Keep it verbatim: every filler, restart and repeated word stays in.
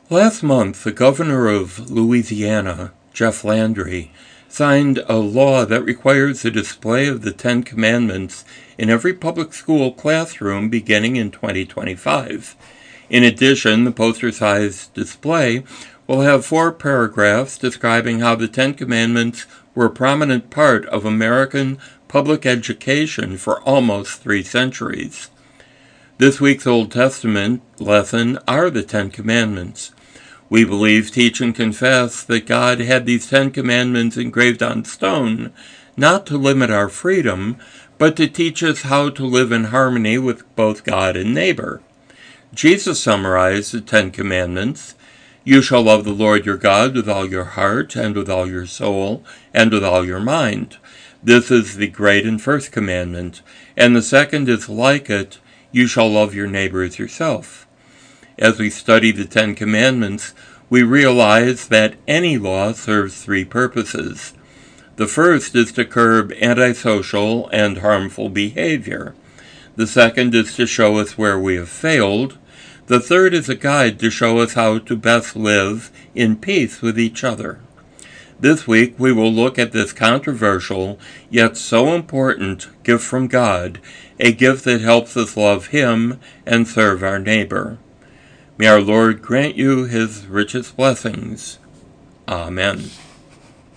Last month, the governor of Louisiana, Jeff Landry, signed a law that requires the display of the Ten Commandments in every public school classroom beginning in twenty twenty-five. In addition, the poster-sized display will have four paragraphs describing how the Ten Commandments were a prominent part of American public education for almost three centuries. This week's Old Testament lesson are the Ten Commandments. We believe, teach, and confess that God had these Ten Commandments engraved on stone, not to limit our freedom, but to teach us how to live in harmony with both God and neighbor. Jesus summarized the Ten Commandments. You shall love the Lord your God with all your heart, and with all your soul, and with all your mind. This is the great and first commandment, and the second is like it, you shall love your neighbor as yourself. As we study the Ten Commandments, we realize that any law serves three purposes. The first is to curb antisocial and harmful behavior. The second is to show us where we have failed. The third is a guide to show us how to best live in peace with each other. This week we will look at this controversial, yet so important gift from God, a gift that helps us love Him and serve our neighbor. May our Lord grant you His richest blessings. Amen.